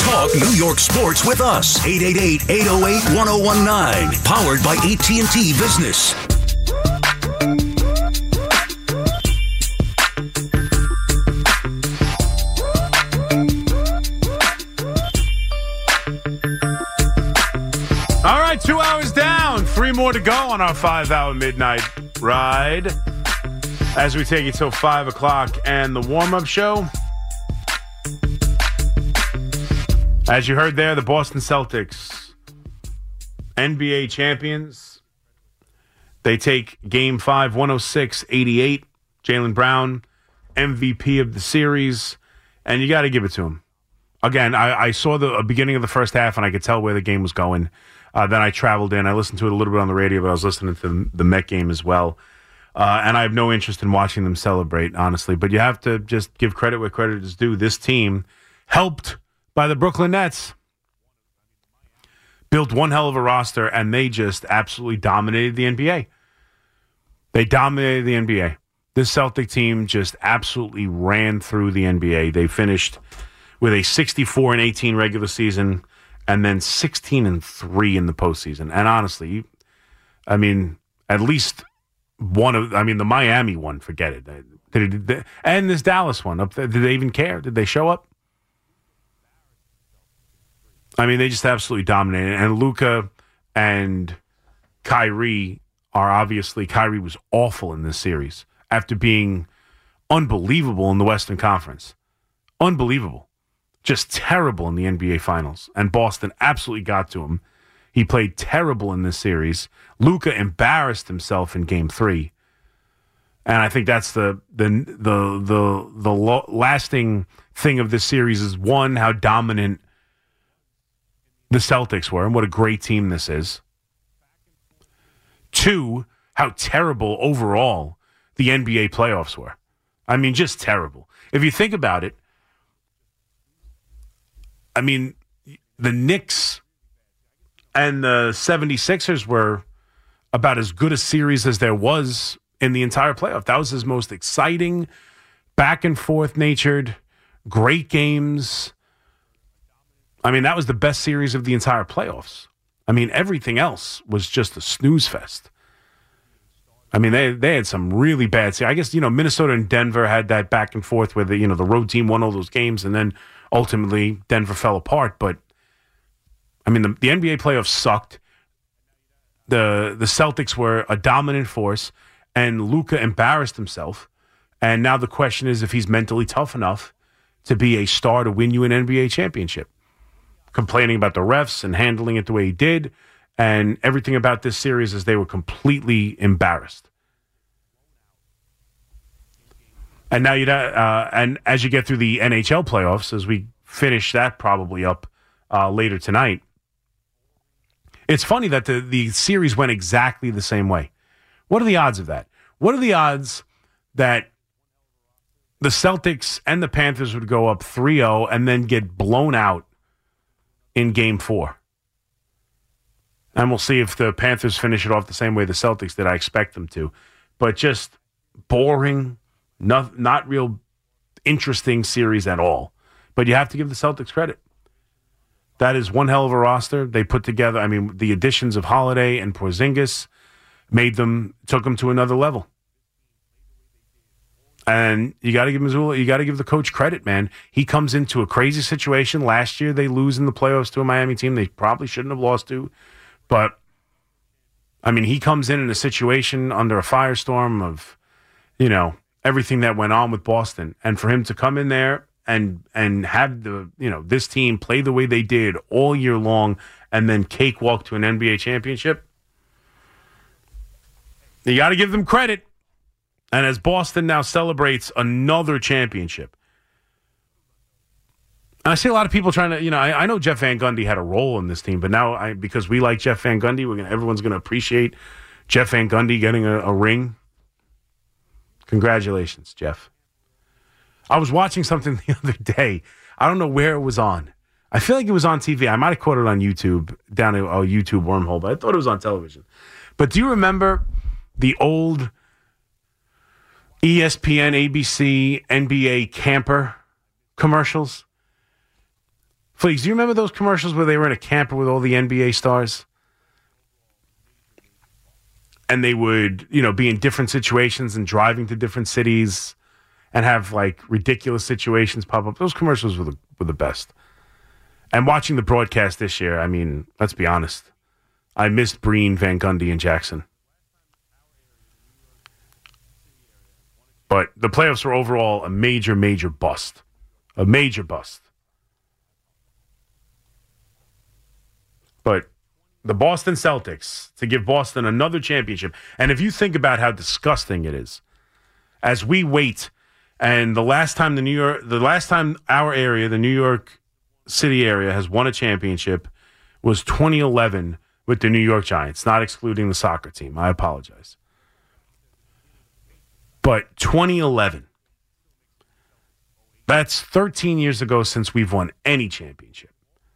Talk New York sports with us. 888-808-1019. Powered by AT&T Business. All right, 2 hours down. 3 more to go on our 5-hour midnight ride. As we take you till 5 o'clock and the warm-up show. As you heard there, the Boston Celtics, NBA champions. They take Game 5, 106-88. Jaylen Brown, MVP of the series. And you got to give it to him. Again, I saw the beginning of the first half, and I could tell where the game was going. Then I traveled in. I listened to it a little bit on the radio, but I was listening to the Met game as well. And I have no interest in watching them celebrate, honestly. But you have to just give credit where credit is due. This team, helped by the Brooklyn Nets, built one hell of a roster, and they just absolutely dominated the NBA. They dominated the NBA. This Celtic team just absolutely ran through the NBA. They finished with a 64-18 regular season and then 16-3 in the postseason. And honestly, I mean, at least the Miami one, forget it. And this Dallas one, did they even care? Did they show up? I mean, they just absolutely dominated. And Luka and Kyrie Kyrie was awful in this series after being unbelievable in the Western Conference. Unbelievable. Just terrible in the NBA Finals. And Boston absolutely got to him. He played terrible in this series. Luka embarrassed himself in Game 3. And I think that's the lasting thing of this series is, one, how dominant the Celtics were and what a great team this is. 2, how terrible overall the NBA playoffs were. I mean, just terrible. If you think about it, I mean, the Knicks and the 76ers were about as good a series as there was in the entire playoff. That was his most exciting, back-and-forth natured, great games. I mean, that was the best series of the entire playoffs. I mean, everything else was just a snooze fest. I mean, they had some really bad series. I guess, Minnesota and Denver had that back and forth where the road team won all those games, and then ultimately Denver fell apart. But, I mean, the NBA playoffs sucked. The Celtics were a dominant force, and Luka embarrassed himself. And now the question is if he's mentally tough enough to be a star to win you an NBA championship. Complaining about the refs and handling it the way he did, and everything about this series is they were completely embarrassed. And now and as you get through the NHL playoffs, as we finish that probably up later tonight, it's funny that the series went exactly the same way. What are the odds of that? What are the odds that the Celtics and the Panthers would go up 3-0 and then get blown out in Game 4? And we'll see if the Panthers finish it off the same way the Celtics did. I expect them to. But just boring, not real interesting series at all. But you have to give the Celtics credit. That is one hell of a roster they put together. I mean, the additions of Holiday and Porzingis took them to another level. And you got to give Mazzulla, you got to give the coach credit, man. He comes into a crazy situation. Last year, they lose in the playoffs to a Miami team they probably shouldn't have lost to. But, I mean, he comes in a situation under a firestorm of, everything that went on with Boston. And for him to come in there and have this team play the way they did all year long and then cakewalk to an NBA championship, you got to give them credit. And as Boston now celebrates another championship, and I see a lot of people trying to, I know Jeff Van Gundy had a role in this team, but now because we like Jeff Van Gundy, everyone's going to appreciate Jeff Van Gundy getting a ring. Congratulations, Jeff. I was watching something the other day. I don't know where it was on. I feel like it was on TV. I might have caught it on YouTube, down a YouTube wormhole, but I thought it was on television. But do you remember the old ESPN, ABC, NBA camper commercials Fleeks, do you remember those commercials where they were in a camper with all the NBA stars? And they would, be in different situations and driving to different cities and have like ridiculous situations pop up. Those commercials were the best. And watching the broadcast this year, I mean, let's be honest. I missed Breen, Van Gundy, and Jackson. But the playoffs were overall a major, major bust. A major bust. But the Boston Celtics, to give Boston another championship, and if you think about how disgusting it is, as we wait, and the last time our area, the New York City area, has won a championship was 2011 with the New York Giants, not excluding the soccer team. I apologize. But 2011, that's 13 years ago since we've won any championship.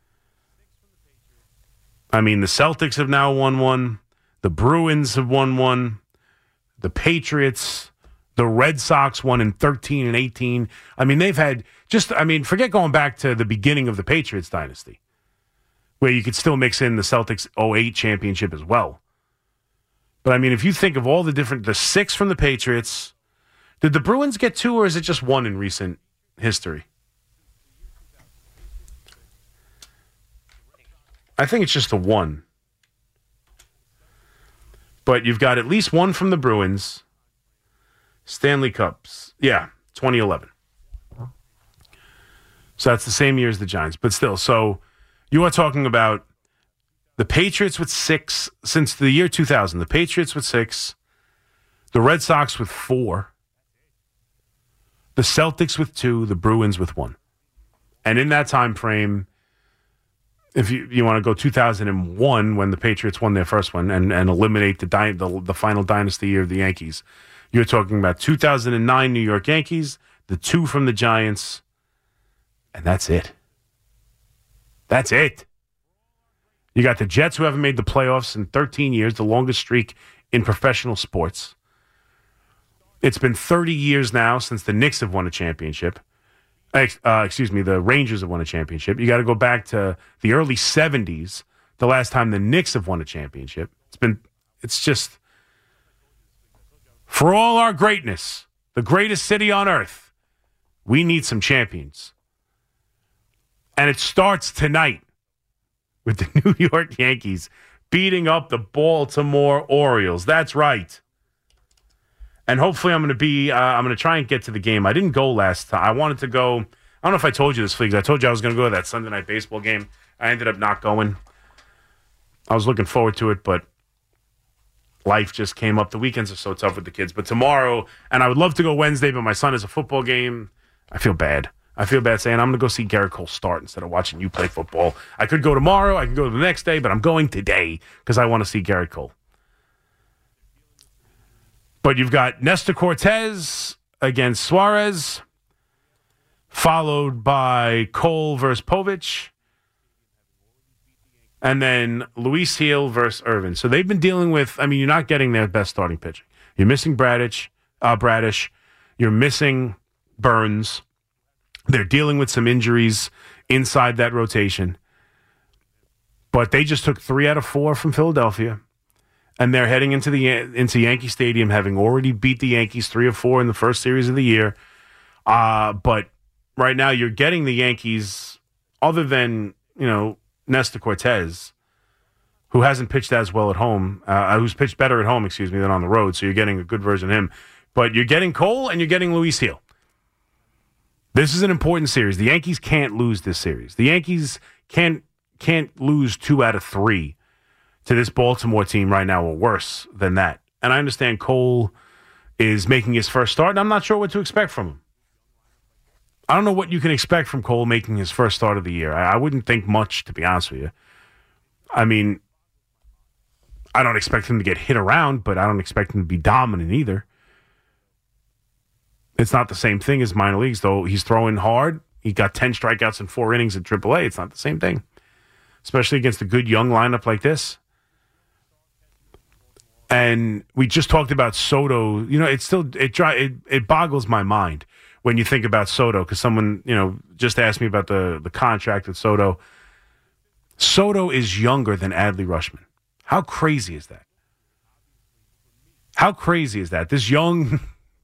I mean, the Celtics have now won one. The Bruins have won one. The Patriots, the Red Sox won in 13 and 18. I mean, they've had forget going back to the beginning of the Patriots dynasty, where you could still mix in the Celtics 08 championship as well. But I mean, if you think of all the 6 from the Patriots, did the Bruins get 2 or is it just 1 in recent history? I think it's just the 1. But you've got at least 1 from the Bruins. Stanley Cups. Yeah, 2011. So that's the same year as the Giants. But still, so you are talking about the Patriots with 6 since the year 2000. The Patriots with 6. The Red Sox with 4. The Celtics with 2. The Bruins with 1. And in that time frame, if you want to go 2001, when the Patriots won their first one and eliminate the final dynasty year of the Yankees, you're talking about 2009 New York Yankees, the 2 from the Giants, and that's it. That's it. You got the Jets, who haven't made the playoffs in 13 years, the longest streak in professional sports. It's been 30 years now since the Knicks have won a championship. The Rangers have won a championship. You got to go back to the early 70s, the last time the Knicks have won a championship. It's just, for all our greatness, the greatest city on earth, we need some champions. And it starts tonight with the New York Yankees beating up the Baltimore Orioles. That's right. And hopefully I'm going to try and get to the game. I didn't go last time. I wanted to go. I don't know if I told you this, Fleeks. I told you I was going to go to that Sunday night baseball game. I ended up not going. I was looking forward to it, but life just came up. The weekends are so tough with the kids. But tomorrow, and I would love to go Wednesday, but my son has a football game. I feel bad. I feel bad saying I'm going to go see Garrett Cole start instead of watching you play football. I could go tomorrow. I can go the next day, but I'm going today because I want to see Garrett Cole. But you've got Nestor Cortez against Suarez, followed by Cole versus Povich, and then Luis Gil versus Irvin. So they've been dealing with, you're not getting their best starting pitching. You're missing Bradish. You're missing Burns. They're dealing with some injuries inside that rotation. But they just took 3 out of 4 from Philadelphia. And they're heading into Yankee Stadium, having already beat the Yankees 3 of 4 in the first series of the year. But right now, you're getting the Yankees, other than Nestor Cortez, who hasn't pitched as well at home, who's pitched better at home, than on the road. So you're getting a good version of him. But you're getting Cole and you're getting Luis Gil. This is an important series. The Yankees can't lose this series. The Yankees can't lose 2 out of 3. To this Baltimore team right now, or worse than that. And I understand Cole is making his first start, and I'm not sure what to expect from him. I don't know what you can expect from Cole making his first start of the year. I wouldn't think much, to be honest with you. I don't expect him to get hit around, but I don't expect him to be dominant either. It's not the same thing as minor leagues, though. He's throwing hard. He got 10 strikeouts in 4 innings at AAA. It's not the same thing, especially against a good young lineup like this. And we just talked about Soto. It boggles my mind when you think about Soto, because someone, just asked me about the contract with Soto. Soto is younger than Adley Rutschman. How crazy is that? How crazy is that? This young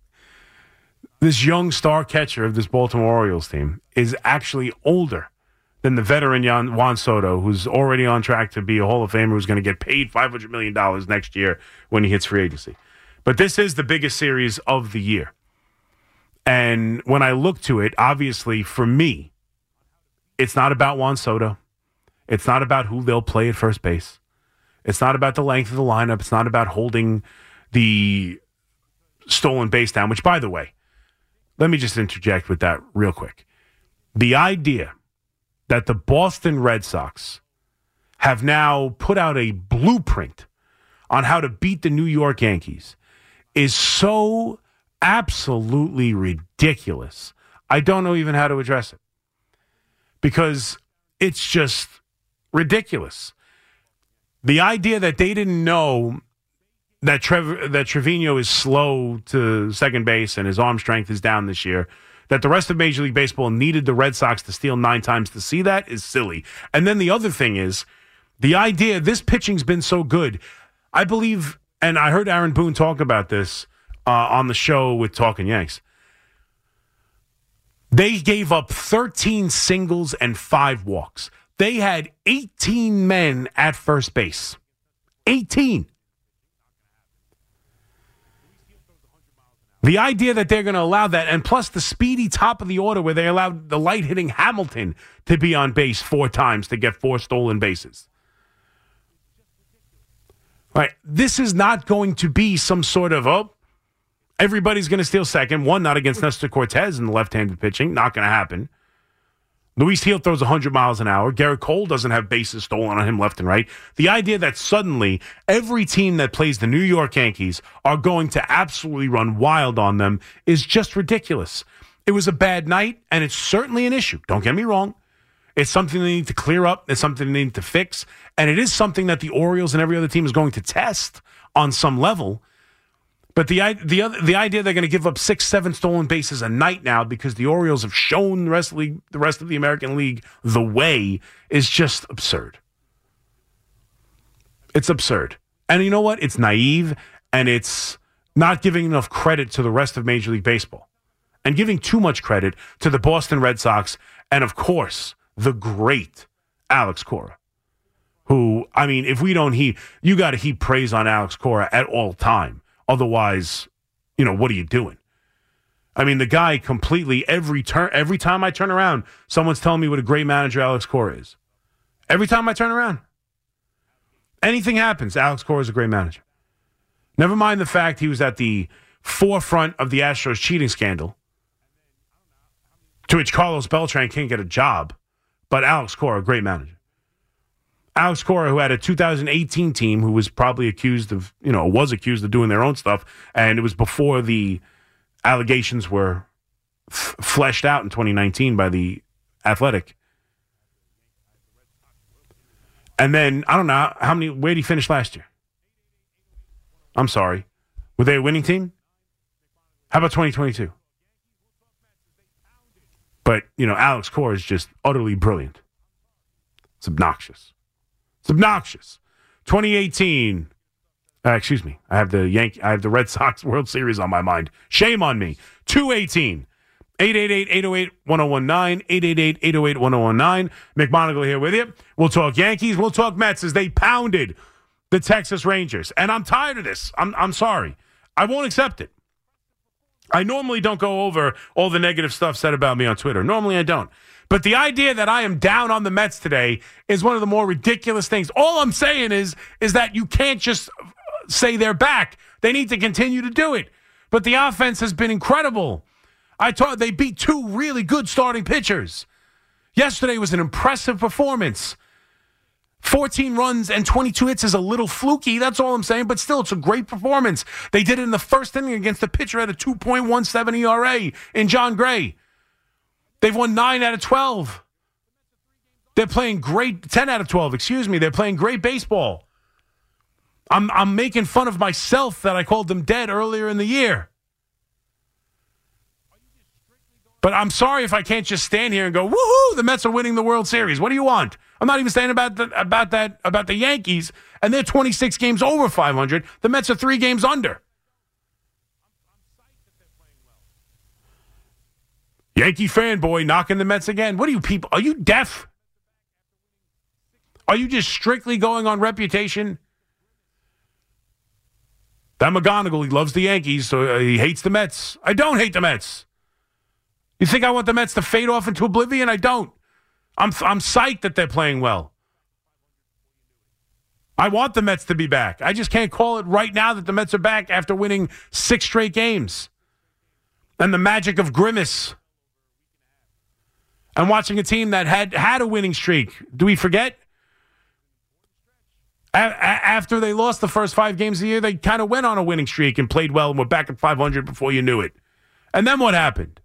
star catcher of this Baltimore Orioles team is actually older than the veteran Juan Soto, who's already on track to be a Hall of Famer, who's going to get paid $500 million next year when he hits free agency. But this is the biggest series of the year. And when I look to it, obviously, for me, it's not about Juan Soto. It's not about who they'll play at first base. It's not about the length of the lineup. It's not about holding the stolen base down, which, by the way, let me just interject with that real quick. The idea that the Boston Red Sox have now put out a blueprint on how to beat the New York Yankees is so absolutely ridiculous. I don't know even how to address it because it's just ridiculous. The idea that they didn't know that Trevino is slow to second base and his arm strength is down this year, that the rest of Major League Baseball needed the Red Sox to steal 9 times to see that is silly. And then the other thing is the idea this pitching's been so good. I believe, and I heard Aaron Boone talk about this on the show with Talking Yanks. They gave up 13 singles and 5 walks. They had 18 men at first base. 18. The idea that they're going to allow that, and plus the speedy top of the order where they allowed the light-hitting Hamilton to be on base 4 times to get 4 stolen bases. All right, this is not going to be some sort of, everybody's going to steal second. One, not against Nestor Cortez in the left-handed pitching. Not going to happen. Luis Gil throws 100 miles an hour. Garrett Cole doesn't have bases stolen on him left and right. The idea that suddenly every team that plays the New York Yankees are going to absolutely run wild on them is just ridiculous. It was a bad night, and it's certainly an issue. Don't get me wrong. It's something they need to clear up. It's something they need to fix. And it is something that the Orioles and every other team is going to test on some level. But the idea they're going to give up 6, 7 stolen bases a night now because the Orioles have shown the rest of the American League the way is just absurd. It's absurd. And you know what? It's naive, and it's not giving enough credit to the rest of Major League Baseball and giving too much credit to the Boston Red Sox and, of course, the great Alex Cora, who, I mean, if we don't you got to heap praise on Alex Cora at all time. Otherwise, what are you doing? I mean, the guy completely, every time I turn around, someone's telling me what a great manager Alex Cora is. Every time I turn around. Anything happens, Alex Cora is a great manager. Never mind the fact he was at the forefront of the Astros cheating scandal, to which Carlos Beltran can't get a job, but Alex Cora, a great manager. Alex Cora, who had a 2018 team who was probably accused of doing their own stuff, and it was before the allegations were fleshed out in 2019 by the Athletic. And then, I don't know, where did he finish last year? I'm sorry. Were they a winning team? How about 2022? But, Alex Cora is just utterly brilliant. It's obnoxious. It's obnoxious. 2018. Excuse me. I have the Red Sox World Series on my mind. Shame on me. 218. 888-808-1019. 888-808-1019. McMonagle here with you. We'll talk Yankees. We'll talk Mets as they pounded the Texas Rangers. And I'm tired of this. I'm sorry. I won't accept it. I normally don't go over all the negative stuff said about me on Twitter. Normally I don't. But the idea that I am down on the Mets today is one of the more ridiculous things. All I'm saying is that you can't just say they're back. They need to continue to do it. But the offense has been incredible. I thought they beat 2 really good starting pitchers. Yesterday was an impressive performance. 14 runs and 22 hits is a little fluky. That's all I'm saying. But still, it's a great performance. They did it in the first inning against a pitcher at a 2.17 ERA in John Gray. They've won 9 out of 12. They're playing great, 10 out of 12, excuse me. They're playing great baseball. I'm making fun of myself that I called them dead earlier in the year. But I'm sorry if I can't just stand here and go, woohoo, the Mets are winning the World Series. What do you want? I'm not even saying about the Yankees, and they're 26 games over 500. The Mets are 3 games under. Yankee fanboy knocking the Mets again. What are you people? Are you deaf? Are you just strictly going on reputation? That McGonigal, he loves the Yankees, so he hates the Mets. I don't hate the Mets. You think I want the Mets to fade off into oblivion? I don't. I'm psyched that they're playing well. I want the Mets to be back. I just can't call it right now that the Mets are back after winning 6 straight games. And the magic of Grimace. And watching a team that had a winning streak. Do we forget? After they lost the first 5 games of the year, they kind of went on a winning streak and played well and were back at 500 before you knew it. And then what happened?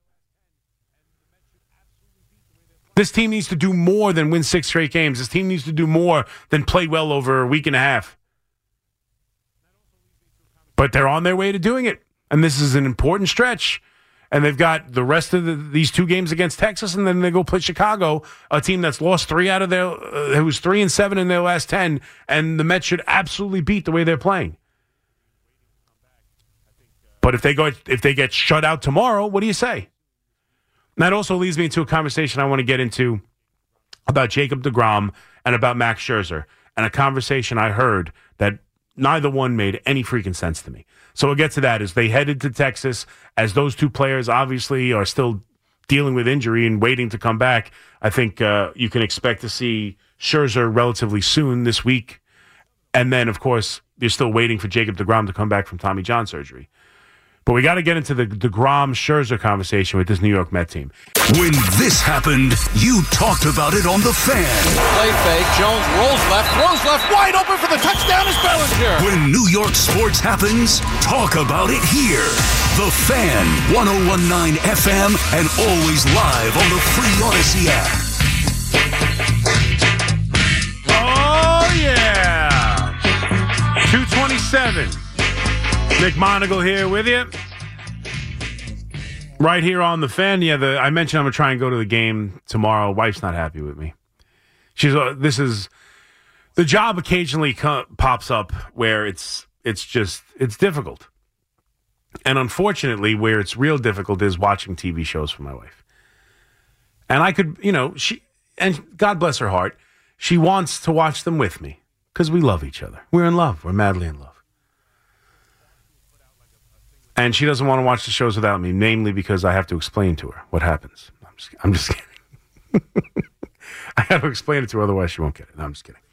This team needs to do more than win 6 straight games. This team needs to do more than play well over a week and a half. But they're on their way to doing it. And this is an important stretch. And they've got the rest of these 2 games against Texas, and then they go play Chicago, a team that's lost 3 out of their, who's 3-7 in their last 10, and the Mets should absolutely beat the way they're playing. But if they get shut out tomorrow, what do you say? And that also leads me into a conversation I want to get into about Jacob deGrom and about Max Scherzer, and a conversation I heard that neither one made any freaking sense to me. So we'll get to that as they headed to Texas, as those 2 players obviously are still dealing with injury and waiting to come back. I think you can expect to see Scherzer relatively soon this week. And then, of course, you're still waiting for Jacob deGrom to come back from Tommy John surgery. But we got to get into the deGrom-Scherzer conversation with this New York Met team. When this happened, you talked about it on The Fan. Play fake. Jones rolls left, throws left, wide open for the touchdown is Bellinger. When New York sports happens, talk about it here. The Fan, 101.9 FM, and always live on the free Odyssey app. Oh, yeah. 227. Nick Monagle here with you. Right here on The Fan. Yeah, I mentioned I'm going to try and go to the game tomorrow. Wife's not happy with me. The job occasionally pops up where it's difficult. And unfortunately, where it's real difficult is watching TV shows for my wife. And I could, and God bless her heart, she wants to watch them with me because we love each other. We're in love. We're madly in love. And she doesn't want to watch the shows without me, namely because I have to explain to her what happens. I'm just kidding. I have to explain it to her, otherwise she won't get it. No, I'm just kidding.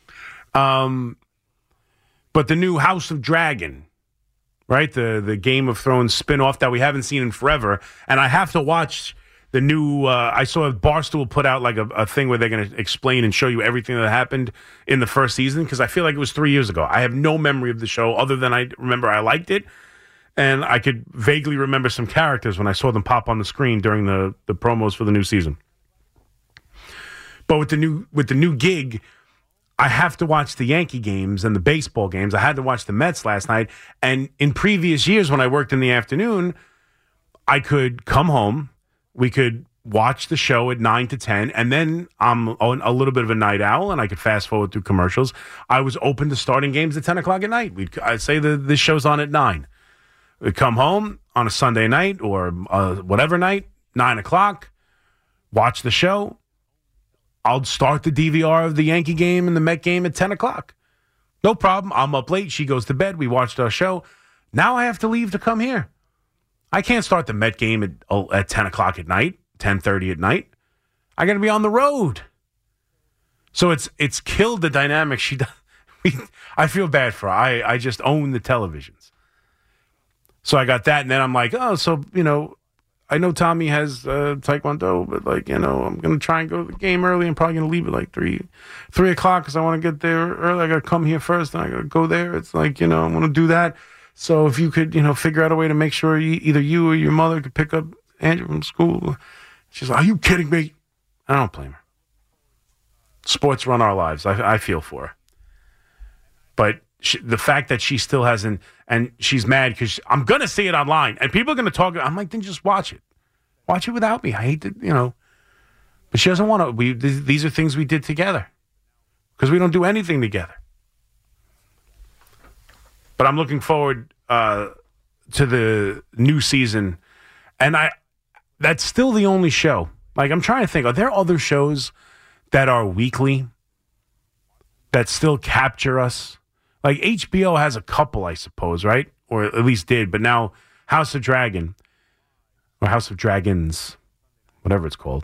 But the new House of Dragon, right? The Game of Thrones spinoff that we haven't seen in forever. And I have to watch the new, I saw Barstool put out like a thing where they're going to explain and show you everything that happened in the first season, because I feel like it was 3 years ago. I have no memory of the show other than I remember I liked it. And I could vaguely remember some characters when I saw them pop on the screen during the promos for the new season. But with the new gig, I have to watch the Yankee games and the baseball games. I had to watch the Mets last night. And in previous years when I worked in the afternoon, I could come home, we could watch the show at 9 to 10, and then I'm a little bit of a night owl, and I could fast forward through commercials. I was open to starting games at 10 o'clock at night. I'd say this show's on at 9. We'd come home on a Sunday night or whatever night, 9 o'clock, watch the show. I'll start the DVR of the Yankee game and the Met game at 10 o'clock. No problem. I'm up late. She goes to bed. We watched our show. Now I have to leave to come here. I can't start the Met game at 10 o'clock at night, 10:30 at night. I got to be on the road. So it's killed the dynamic she does. I feel bad for her. I just own the televisions. So I got that, and then I'm like, I know Tommy has Taekwondo, but I'm going to try and go to the game early. I'm probably going to leave at like 3 o'clock because I want to get there early. I got to come here first, and I got to go there. It's like, I want to do that. So if you could, figure out a way to make sure either you or your mother could pick up Andrew from school. She's like, are you kidding me? I don't blame her. Sports run our lives. I feel for her. But the fact that she still hasn't, and she's mad because I'm going to see it online, and people are going to talk. I'm like, then just watch it. Watch it without me. I hate to, but she doesn't want to. These are things we did together because we don't do anything together. But I'm looking forward to the new season, and that's still the only show. Like, I'm trying to think, are there other shows that are weekly that still capture us? Like, HBO has a couple, I suppose, right? Or at least did, but now House of Dragon, or House of Dragons, whatever it's called,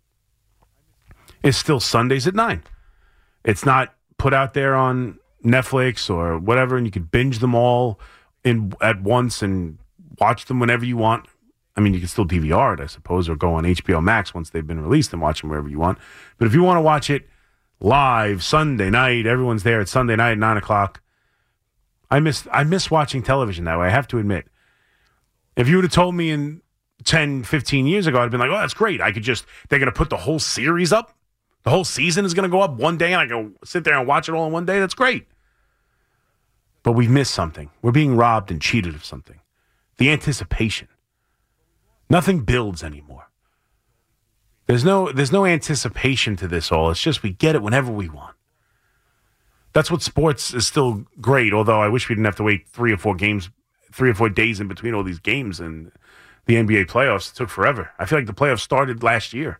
is still Sundays at 9. It's not put out there on Netflix or whatever, and you can binge them all at once and watch them whenever you want. I mean, you can still DVR it, I suppose, or go on HBO Max once they've been released and watch them wherever you want. But if you want to watch it live Sunday night, everyone's there at Sunday night at 9 o'clock. I miss watching television that way, I have to admit. If you would have told me in 10, 15 years ago, I'd have been like, oh, that's great. They're going to put the whole series up. The whole season is going to go up one day, and I can sit there and watch it all in one day. That's great. But we've missed something. We're being robbed and cheated of something. The anticipation. Nothing builds anymore. There's no anticipation to this all. It's just we get it whenever we want. That's what sports is still great, although I wish we didn't have to wait 3 or 4 days in between all these games and the NBA playoffs. It took forever. I feel like the playoffs started last year.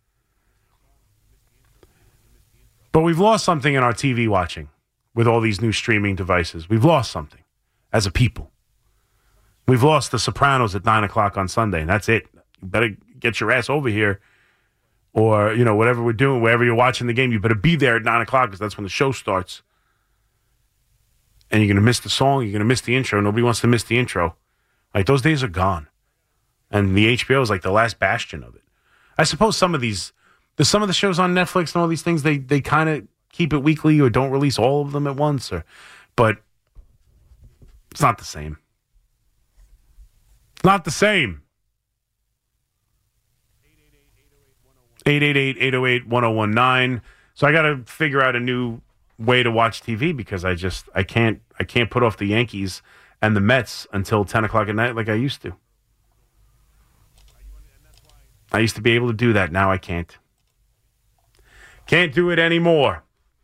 But we've lost something in our TV watching with all these new streaming devices. We've lost something as a people. We've lost The Sopranos at 9 o'clock on Sunday, and that's it. You better get your ass over here, or, whatever we're doing, wherever you're watching the game, you better be there at 9 o'clock because that's when the show starts. And you're going to miss the song, you're going to miss the intro. Nobody wants to miss the intro. Like, those days are gone. And the HBO is like the last bastion of it. I suppose some of the shows on Netflix and all these things, they kind of keep it weekly or don't release all of them at once. But it's not the same. It's not the same. 888-808-1019. So I got to figure out a new way to watch TV because I can't put off the Yankees and the Mets until 10 o'clock at night like I used to. I used to be able to do that. Now I can't. Can't do it anymore.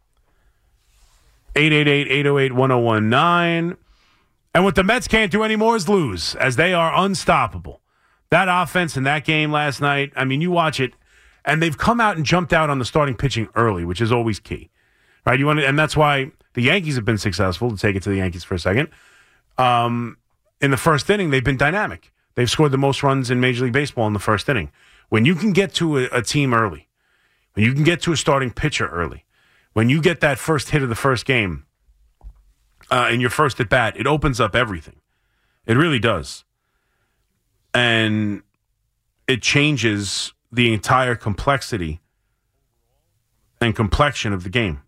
888-808-1019. And what the Mets can't do anymore is lose, as they are unstoppable. That offense in that game last night, I mean, you watch it, and they've come out and jumped out on the starting pitching early, which is always key. Right? And that's why the Yankees have been successful, to take it to the Yankees for a second. In the first inning, they've been dynamic. They've scored the most runs in Major League Baseball in the first inning. When you can get to a team early, when you can get to a starting pitcher early, when you get that first hit of the first game in your first at bat, it opens up everything. It really does. And it changes the entire complexity and complexion of the game.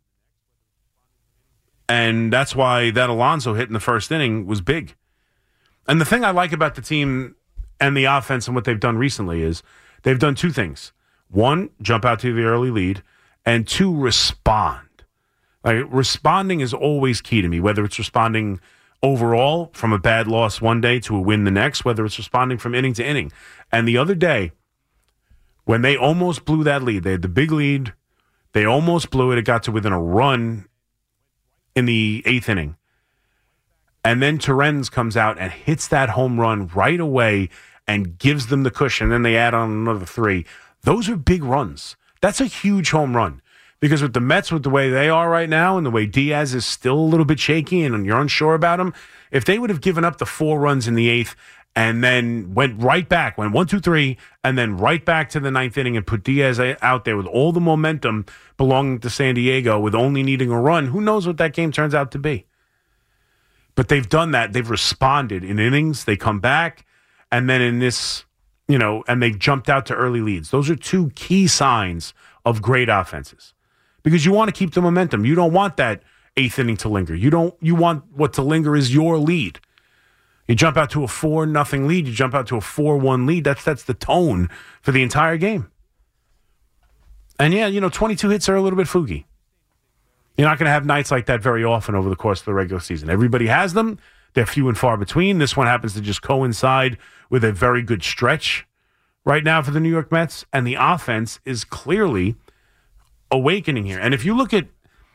And that's why that Alonso hit in the first inning was big. And the thing I like about the team and the offense and what they've done recently is they've done 2 things. 1, jump out to the early lead, and 2, respond. Like, responding is always key to me, whether it's responding overall from a bad loss one day to a win the next, whether it's responding from inning to inning. And the other day, when they almost blew that lead, they had the big lead, they almost blew it, it got to within a run in the 8th inning. And then Torrens comes out and hits that home run right away and gives them the cushion. Then they add on another 3. Those are big runs. That's a huge home run. Because with the Mets, with the way they are right now and the way Diaz is still a little bit shaky and you're unsure about him, if they would have given up the 4 runs in the 8th and then went right back, went 1, 2, 3, and then right back to the 9th inning and put Diaz out there with all the momentum belonging to San Diego with only needing a run, who knows what that game turns out to be. But they've done that. They've responded in innings. They come back, and then in this, and they've jumped out to early leads. Those are 2 key signs of great offenses. Because you want to keep the momentum. You don't want that 8th inning to linger. You want what to linger is your lead. You jump out to a 4-0 lead. You jump out to a 4-1 lead. That's the tone for the entire game. And 22 hits are a little bit fluky. You're not going to have nights like that very often over the course of the regular season. Everybody has them. They're few and far between. This one happens to just coincide with a very good stretch right now for the New York Mets, and the offense is clearly awakening here. And if you look at,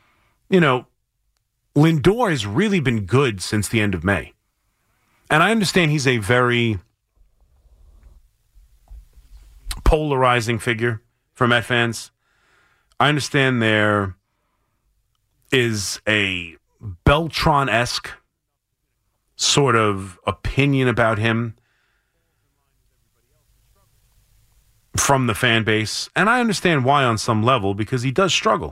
Lindor has really been good since the end of May. And I understand he's a very polarizing figure for Met fans. I understand there is a Beltran-esque sort of opinion about him from the fan base. And I understand why on some level, because he does struggle.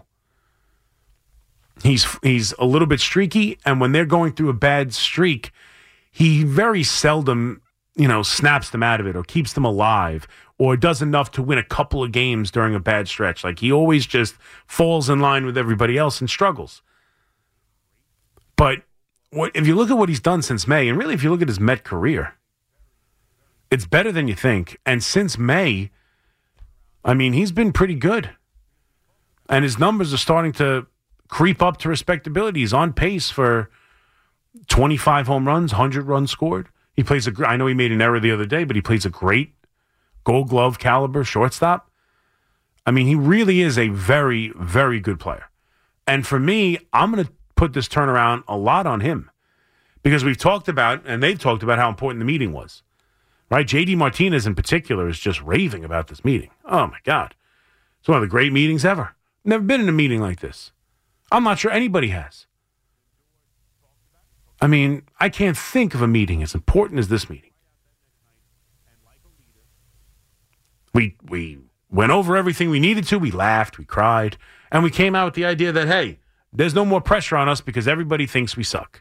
He's a little bit streaky, and when they're going through a bad streak, he very seldom, snaps them out of it or keeps them alive or does enough to win a couple of games during a bad stretch. Like, he always just falls in line with everybody else and struggles. But if you look at what he's done since May, and really if you look at his Met career, it's better than you think. And since May, he's been pretty good. And his numbers are starting to creep up to respectability. He's on pace for 25 home runs, 100 runs scored. He plays I know he made an error the other day, but he plays a great Gold Glove caliber shortstop. He really is a very, very good player. And for me, I'm going to put this turnaround a lot on him, because we've talked about, and they've talked about how important the meeting was. Right? JD Martinez in particular is just raving about this meeting. Oh my God. It's one of the great meetings ever. Never been in a meeting like this. I'm not sure anybody has. I can't think of a meeting as important as this meeting. We went over everything we needed to. We laughed, we cried, and we came out with the idea that, hey, there's no more pressure on us because everybody thinks we suck.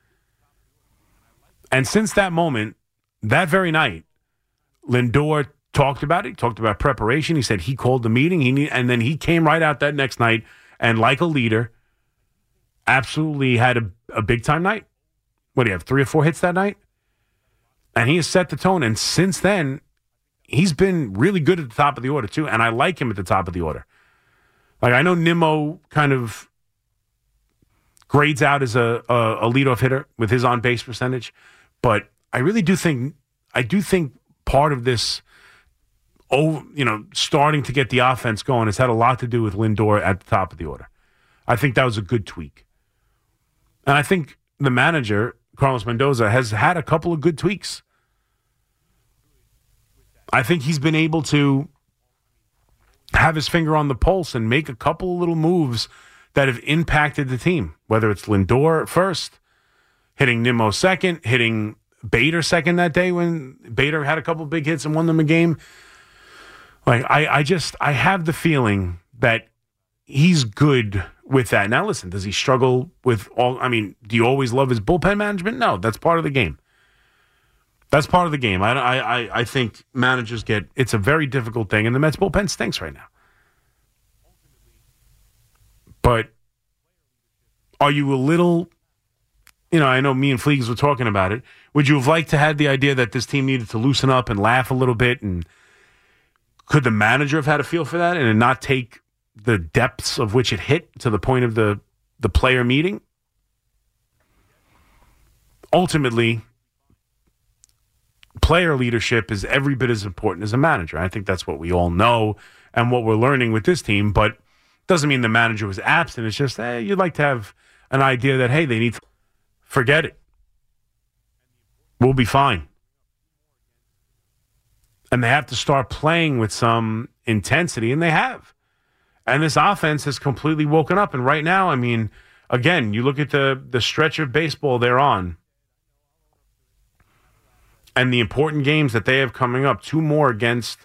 And since that moment, that very night, Lindor talked about it. He talked about preparation. He said he called the meeting. And then he came right out that next night and, like a leader, absolutely had a big-time night. What, do you have 3 or 4 hits that night? And he has set the tone. And since then, he's been really good at the top of the order, too. And I like him at the top of the order. Like, I know Nimmo kind of grades out as a leadoff hitter with his on-base percentage. But I really do think part of this, starting to get the offense going has had a lot to do with Lindor at the top of the order. I think that was a good tweak. And I think the manager, Carlos Mendoza, has had a couple of good tweaks. I think he's been able to have his finger on the pulse and make a couple of little moves that have impacted the team, whether it's Lindor first, hitting Nimmo second, hitting Bader second that day when Bader had a couple of big hits and won them a game. Like, I have the feeling that he's good with that. Now, listen, does he struggle with do you always love his bullpen management? No, that's part of the game. That's part of the game. I think managers it's a very difficult thing, and the Mets bullpen stinks right now. But are you a little, I know me and Fleegs were talking about it. Would you have liked to have the idea that this team needed to loosen up and laugh a little bit? And could the manager have had a feel for that and not take the depths of which it hit to the point of the player meeting? Ultimately, player leadership is every bit as important as a manager. I think that's what we all know and what we're learning with this team, but doesn't mean the manager was absent. It's just, you'd like to have an idea that, hey, they need to forget it. We'll be fine. And they have to start playing with some intensity, and they have. And this offense has completely woken up. And right now, again, you look at the stretch of baseball they're on and the important games that they have coming up, 2 more against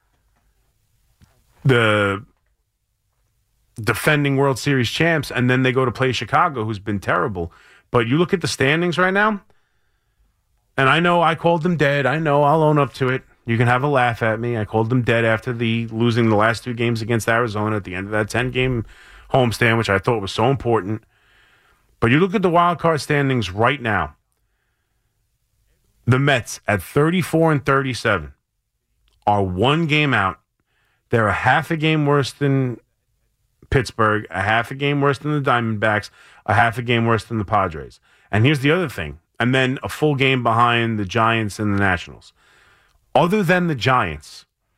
the defending World Series champs, and then they go to play Chicago, who's been terrible. But you look at the standings right now, and I know I called them dead. I know, I'll own up to it. You can have a laugh at me. I called them dead after losing the last 2 games against Arizona at the end of that 10-game homestand, which I thought was so important. But you look at the wild card standings right now. The Mets at 34-37 are 1 game out. They're a half a game worse than Pittsburgh, a half a game worse than the Diamondbacks, a half a game worse than the Padres. And here's the other thing. And then a full game behind the Giants and the Nationals. Other than the Giants,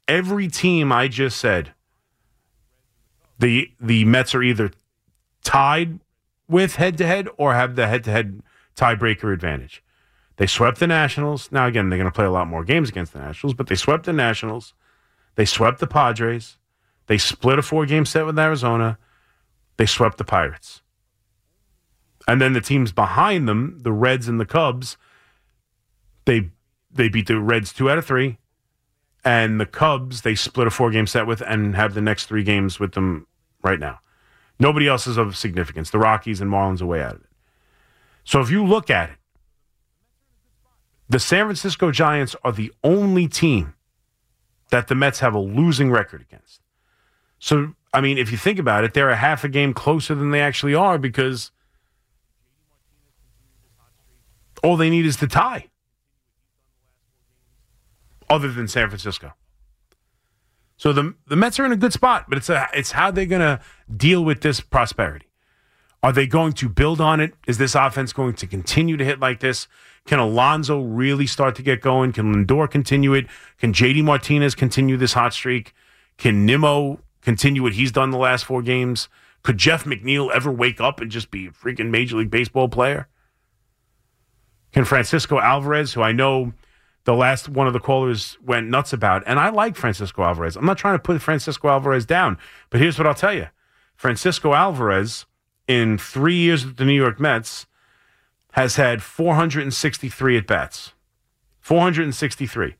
every team I just said, the Mets are either tied with head-to-head or have the head-to-head tiebreaker advantage. They swept the Nationals. Now, again, they're going to play a lot more games against the Nationals, but they swept the Nationals. They swept the Padres. They split a 4-game set with Arizona. They swept the Pirates. And then the teams behind them, the Reds and the Cubs, they beat the Reds 2 out of 3. And the Cubs, they split a 4-game set with and have the next 3 games with them right now. Nobody else is of significance. The Rockies and Marlins are way out of it. So if you look at it, the San Francisco Giants are the only team that the Mets have a losing record against. So, I mean, if you think about it, they're a half a game closer than they actually are because all they need is the tie. Other than San Francisco. So the Mets are in a good spot, but it's how they're going to deal with this prosperity. Are they going to build on it? Is this offense going to continue to hit like this? Can Alonso really start to get going? Can Lindor continue it? Can JD Martinez continue this hot streak? Can Nimmo continue what he's done the last 4 games? Could Jeff McNeil ever wake up and just be a freaking Major League Baseball player? Can Francisco Alvarez, who I know the last one of the callers went nuts about, and I like Francisco Alvarez. I'm not trying to put Francisco Alvarez down, but here's what I'll tell you. Francisco Alvarez, in 3 years with the New York Mets, has had 463 at-bats. 463.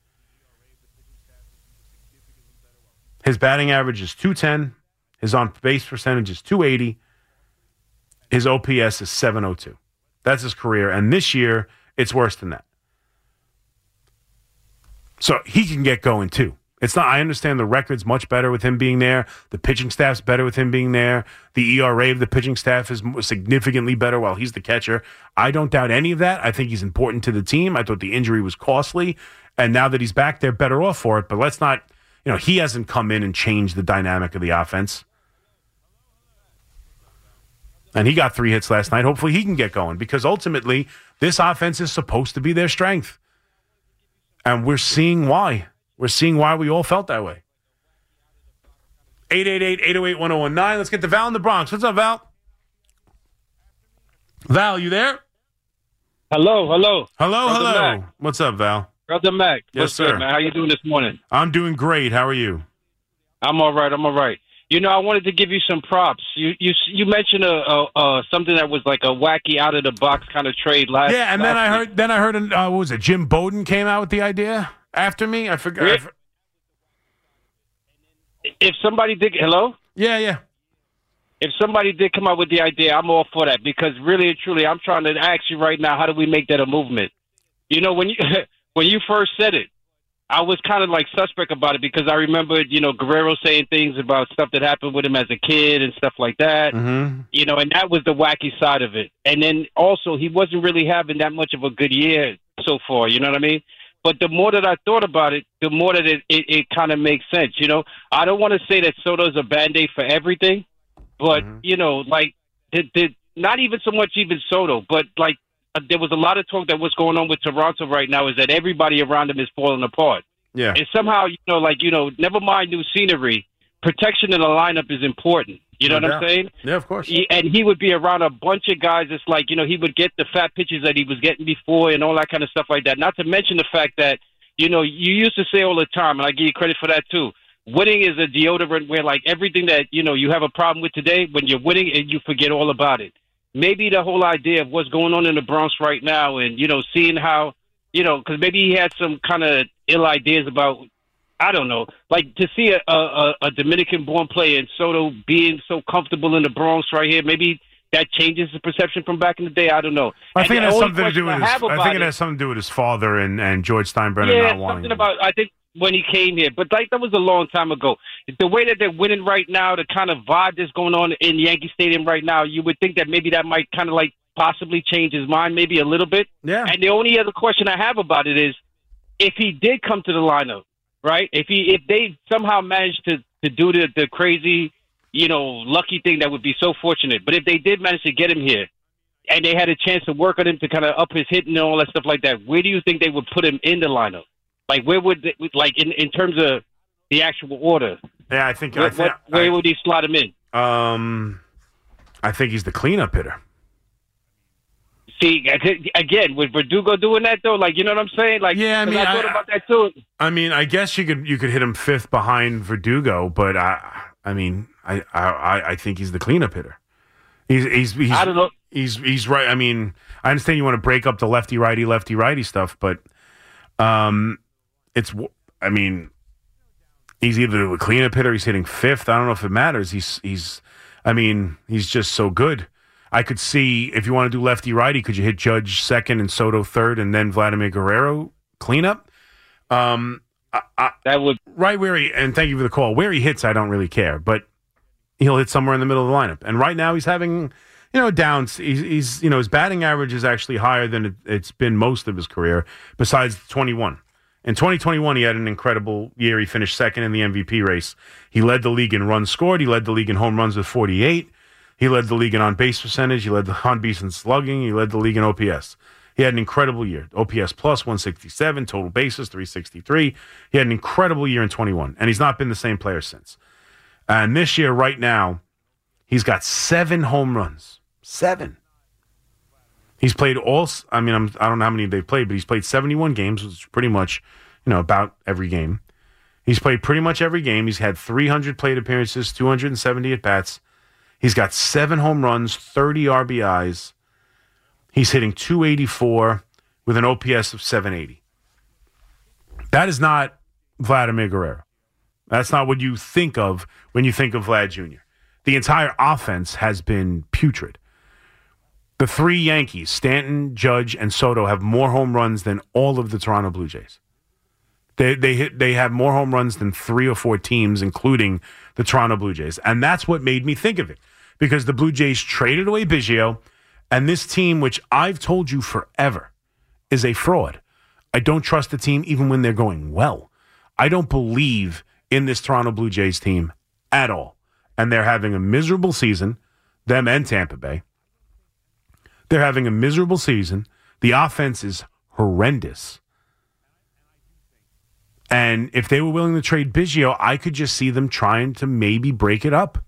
His batting average is .210. His on-base percentage is .280. His OPS is .702. That's his career, and this year, it's worse than that. So he can get going too. It's not. I understand the record's much better with him being there. The pitching staff's better with him being there. The ERA of the pitching staff is significantly better while he's the catcher. I don't doubt any of that. I think he's important to the team. I thought the injury was costly, and now that he's back, they're better off for it. But let's not. He hasn't come in and changed the dynamic of the offense. And he got 3 hits last night. Hopefully he can get going because ultimately this offense is supposed to be their strength. And we're seeing why. We're seeing why we all felt that way. 888-808-1019. Let's get to Val in the Bronx. What's up, Val? Val, you there? Hello. Hello. Mac. What's up, Val? Brother Mac. Yes, what's sir. good, man? How you doing this morning? I'm doing great. How are you? I'm all right. I wanted to give you some props. You mentioned something that was like a wacky out of the box kind of trade last. Yeah, and then I heard what was it? Jim Bowden came out with the idea after me. I forgot. Really? If somebody did, hello? Yeah. If somebody did come out with the idea, I'm all for that because really and truly, I'm trying to ask you right now, how do we make that a movement? When you first said it, I was kind of like suspect about it because I remembered, Guerrero saying things about stuff that happened with him as a kid and stuff like that. Mm-hmm. And that was the wacky side of it. And then also he wasn't really having that much of a good year so far. You know what I mean? But the more that I thought about it, the more that it kind of makes sense. I don't want to say that Soto's a Band-Aid for everything, but, not even so much even Soto, but like, there was a lot of talk that what's going on with Toronto right now is that everybody around them is falling apart. Yeah. And somehow, never mind new scenery, protection in the lineup is important. You know what I'm saying? Yeah, of course. And he would be around a bunch of guys. It's like, he would get the fat pitches that he was getting before and all that kind of stuff like that. Not to mention the fact that, you used to say all the time, and I give you credit for that too, winning is a deodorant where like everything that, you have a problem with today, when you're winning and you forget all about it. Maybe the whole idea of what's going on in the Bronx right now and, seeing how, because maybe he had some kind of ill ideas about, I don't know, like to see a Dominican-born player and Soto being so comfortable in the Bronx right here, maybe that changes the perception from back in the day. I don't know. I think it has something to do with his father and George Steinbrenner not wanting something about, I think, when he came here. But like that was a long time ago. The way that they're winning right now, the kind of vibe that's going on in Yankee Stadium right now, you would think that maybe that might kind of like possibly change his mind maybe a little bit. Yeah. And the only other question I have about it is if he did come to the lineup, right? If they somehow managed to do the crazy, lucky thing, that would be so fortunate. But if they did manage to get him here and they had a chance to work on him to kind of up his hitting and all that stuff like that, where do you think they would put him in the lineup? Like, where would they, like in terms of the actual order? Yeah, I think. Where would he slot him in? I think he's the cleanup hitter. See, again, with Verdugo doing that though, like, you know what I'm saying? Like, yeah, I mean, I thought about that too. I mean, I guess you could hit him fifth behind Verdugo, but I think he's the cleanup hitter. He's I don't know. He's right. I mean, I understand you want to break up the lefty righty stuff, but it's. I mean, he's either the cleanup hitter. He's hitting fifth. I don't know if it matters. He's. I mean, he's just so good. I could see if you want to do lefty righty, could you hit Judge second and Soto third, and then Vladimir Guerrero cleanup? That would right where he. And thank you for the call. Where he hits, I don't really care, but he'll hit somewhere in the middle of the lineup. And right now, he's having downs. He's his batting average is actually higher than it's been most of his career. Besides 21. In 2021, he had an incredible year. He finished second in the MVP race. He led the league in runs scored. He led the league in home runs with 48. He led the league in on-base percentage. He led the on-base in slugging. He led the league in OPS. He had an incredible year. OPS plus 167, total bases 363. He had an incredible year in 21, and he's not been the same player since. And this year, right now, he's got 7 home runs. 7. He's played all. I mean, I don't know how many they've played, but he's played 71 games, which is pretty much, about every game. He's played pretty much every game. He's had 300 plate appearances, 270 at bats. He's got 7 home runs, 30 RBIs. He's hitting 284 with an OPS of 780. That is not Vladimir Guerrero. That's not what you think of when you think of Vlad Jr. The entire offense has been putrid. The 3 Yankees, Stanton, Judge, and Soto, have more home runs than all of the Toronto Blue Jays. They have more home runs than 3 or 4 teams, including the Toronto Blue Jays. And that's what made me think of it. Because the Blue Jays traded away Biggio, and this team, which I've told you forever, is a fraud. I don't trust the team even when they're going well. I don't believe in this Toronto Blue Jays team at all. And they're having a miserable season, them and Tampa Bay. They're having a miserable season. The offense is horrendous. And if they were willing to trade Biggio, I could just see them trying to maybe break it up.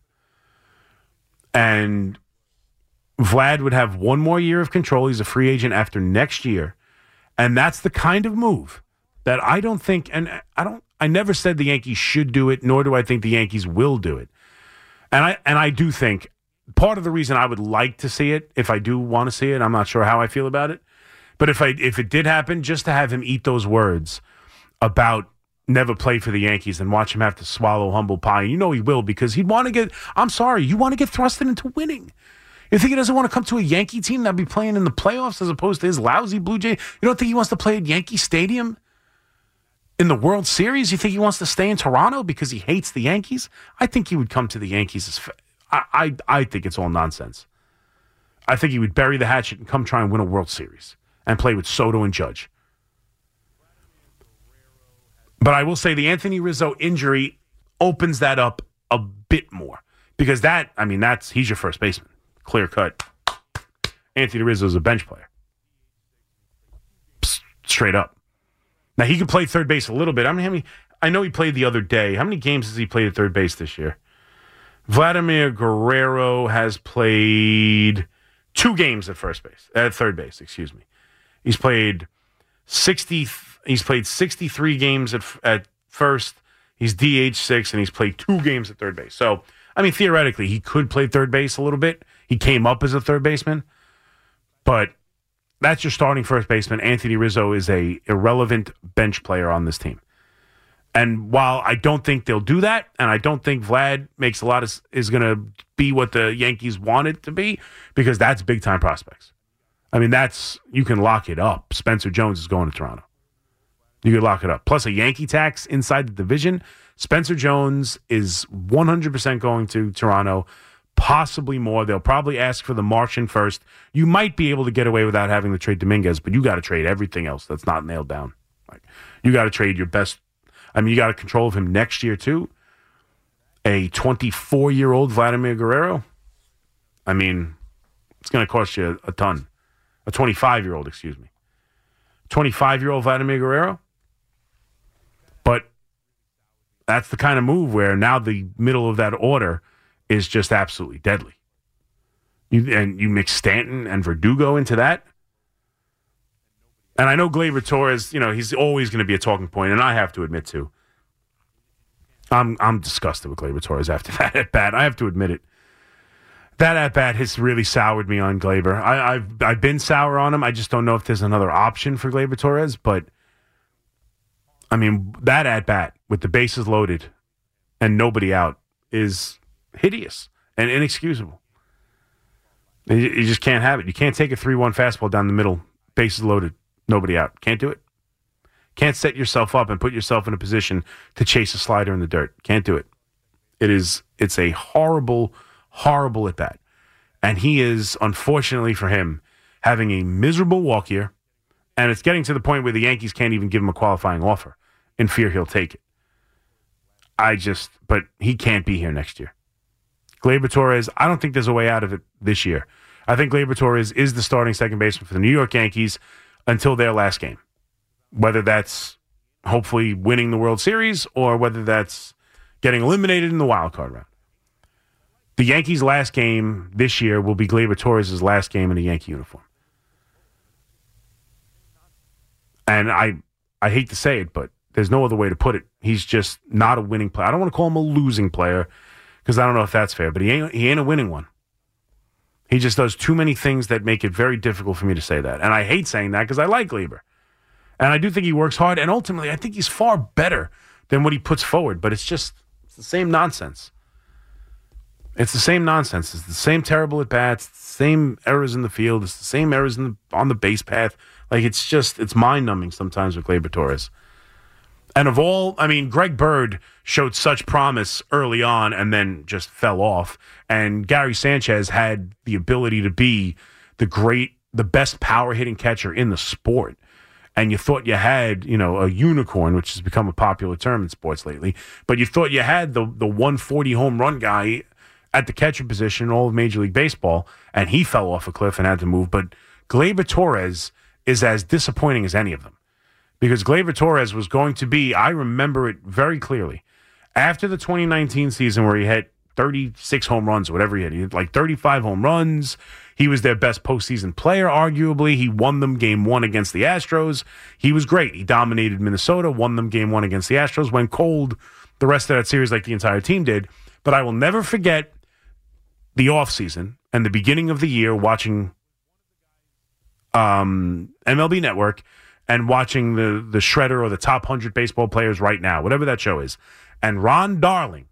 And Vlad would have one more year of control. He's a free agent after next year. And that's the kind of move that I don't think, and I never said the Yankees should do it, nor do I think the Yankees will do it. And I do think part of the reason I would like to see it, if I do want to see it, I'm not sure how I feel about it, but if it did happen, just to have him eat those words about never play for the Yankees and watch him have to swallow humble pie. And he will, because he'd want to get, I'm sorry, you want to get thrusted into winning. You think he doesn't want to come to a Yankee team that'd be playing in the playoffs as opposed to his lousy Blue Jay? You don't think he wants to play at Yankee Stadium in the World Series? You think he wants to stay in Toronto because he hates the Yankees? I think he would come to the Yankees. I think it's all nonsense. I think he would bury the hatchet and come try and win a World Series and play with Soto and Judge. But I will say the Anthony Rizzo injury opens that up a bit more, because he's your first baseman. Clear cut. Anthony Rizzo is a bench player. Straight up. Now, he could play third base a little bit. I know he played the other day. How many games has he played at third base this year? Vladimir Guerrero has played 2 games at third base, excuse me. He's played 63 games at first. He's DH 6, and he's played 2 games at third base. So, theoretically, he could play third base a little bit. He came up as a third baseman. But that's your starting first baseman. Anthony Rizzo is a irrelevant bench player on this team. And while I don't think they'll do that, and I don't think Vlad is going to be what the Yankees want it to be, because that's big-time prospects. You can lock it up. Spencer Jones is going to Toronto. You can lock it up. Plus a Yankee tax inside the division. Spencer Jones is 100% going to Toronto, possibly more. They'll probably ask for the Martian first. You might be able to get away without having to trade Dominguez, but you got to trade everything else that's not nailed down. You got to trade your best. You got to control of him next year, too. A 24-year-old Vladimir Guerrero. It's going to cost you a ton. A 25-year-old, excuse me. 25-year-old Vladimir Guerrero. But that's the kind of move where now the middle of that order is just absolutely deadly. You mix Stanton and Verdugo into that. And I know Gleyber Torres, he's always going to be a talking point, and I have to admit too, I'm disgusted with Gleyber Torres after that at bat. I have to admit it. That at bat has really soured me on Gleyber. I've been sour on him. I just don't know if there's another option for Gleyber Torres. But I mean, that at bat with the bases loaded and nobody out is hideous and inexcusable. You just can't have it. You can't take a 3-1 fastball down the middle, bases loaded, nobody out. Can't do it. Can't set yourself up and put yourself in a position to chase a slider in the dirt. Can't do it. It's a horrible, horrible at bat. And he is, unfortunately for him, having a miserable walk year. And it's getting to the point where the Yankees can't even give him a qualifying offer in fear he'll take it. But he can't be here next year. Gleyber Torres, I don't think there's a way out of it this year. I think Gleyber Torres is the starting second baseman for the New York Yankees until their last game. Whether that's hopefully winning the World Series or whether that's getting eliminated in the wild card round. The Yankees' last game this year will be Gleyber Torres' last game in a Yankee uniform. And I hate to say it, but there's no other way to put it. He's just not a winning player. I don't want to call him a losing player because I don't know if that's fair, but he ain't a winning one. He just does too many things that make it very difficult for me to say that. And I hate saying that because I like Gleyber. And I do think he works hard, and ultimately I think he's far better than what he puts forward, but it's the same nonsense. It's the same nonsense. It's the same terrible at-bats, the same errors in the field, it's the same errors on the base path. Like, it's mind-numbing sometimes with Gleyber Torres. And Greg Bird showed such promise early on and then just fell off. And Gary Sanchez had the ability to be the best power-hitting catcher in the sport. And you thought you had, a unicorn, which has become a popular term in sports lately. But you thought you had the 140 home run guy at the catcher position in all of Major League Baseball, and he fell off a cliff and had to move. But Gleyber Torres is as disappointing as any of them. Because Gleyber Torres was going to be, I remember it very clearly, after the 2019 season where he had 36 home runs or whatever he had like 35 home runs. He was their best postseason player, arguably. He won them game 1 against the Astros. He was great. He dominated Minnesota, won them game 1 against the Astros, went cold the rest of that series like the entire team did. But I will never forget the offseason and the beginning of the year watching MLB Network and watching the Shredder or the top 100 baseball players right now, whatever that show is. And Ron Darling,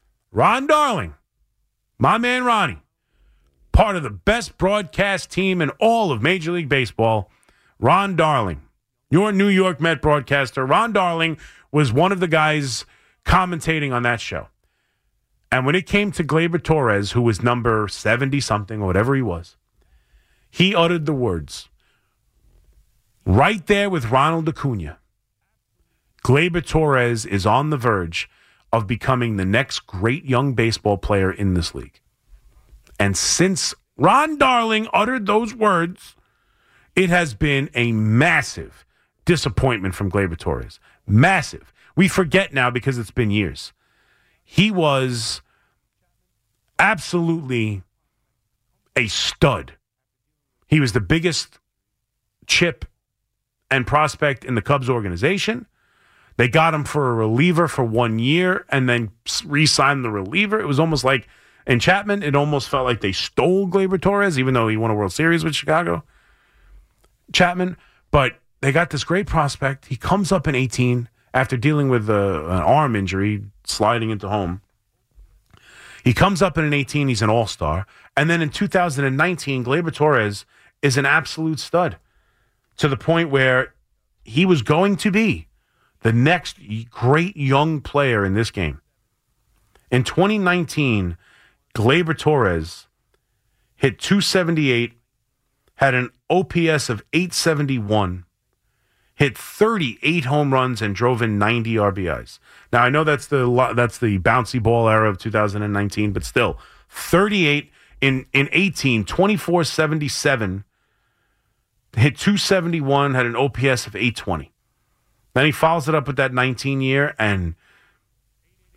my man Ronnie, part of the best broadcast team in all of Major League Baseball, Ron Darling, your New York Met broadcaster. Ron Darling was one of the guys commentating on that show. And when it came to Gleyber Torres, who was number 70-something or whatever he was, he uttered the words, right there with Ronald Acuna, Gleyber Torres is on the verge of becoming the next great young baseball player in this league. And since Ron Darling uttered those words, it has been a massive disappointment from Gleyber Torres. Massive. We forget now because it's been years. He was absolutely a stud. He was the biggest chip and prospect in the Cubs organization. They got him for a reliever for 1 year and then re-signed the reliever. It was almost like, in Chapman, it almost felt like they stole Gleyber Torres, even though he won a World Series with Chicago. Chapman. But they got this great prospect. He comes up in 18 after dealing with an arm injury, sliding into home. He comes up in an 18. He's an all-star. And then in 2019, Gleyber Torres is an absolute stud to the point where he was going to be the next great young player in this game. In 2019, Gleyber Torres hit .278, had an OPS of .871, hit 38 home runs, and drove in 90 RBIs. Now, I know that's the bouncy ball era of 2019, but still, 38 in 18, 24-77, hit .271, had an OPS of .820. Then he follows it up with that 19 year, and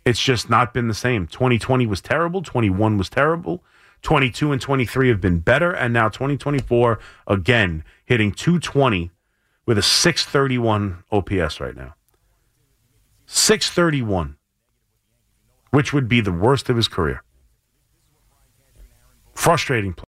It's just not been the same. 2020 was terrible. 21 was terrible. 22 and 23 have been better. And now 2024, again, hitting 220 with a 631 OPS right now. 631, which would be the worst of his career. Frustrating play.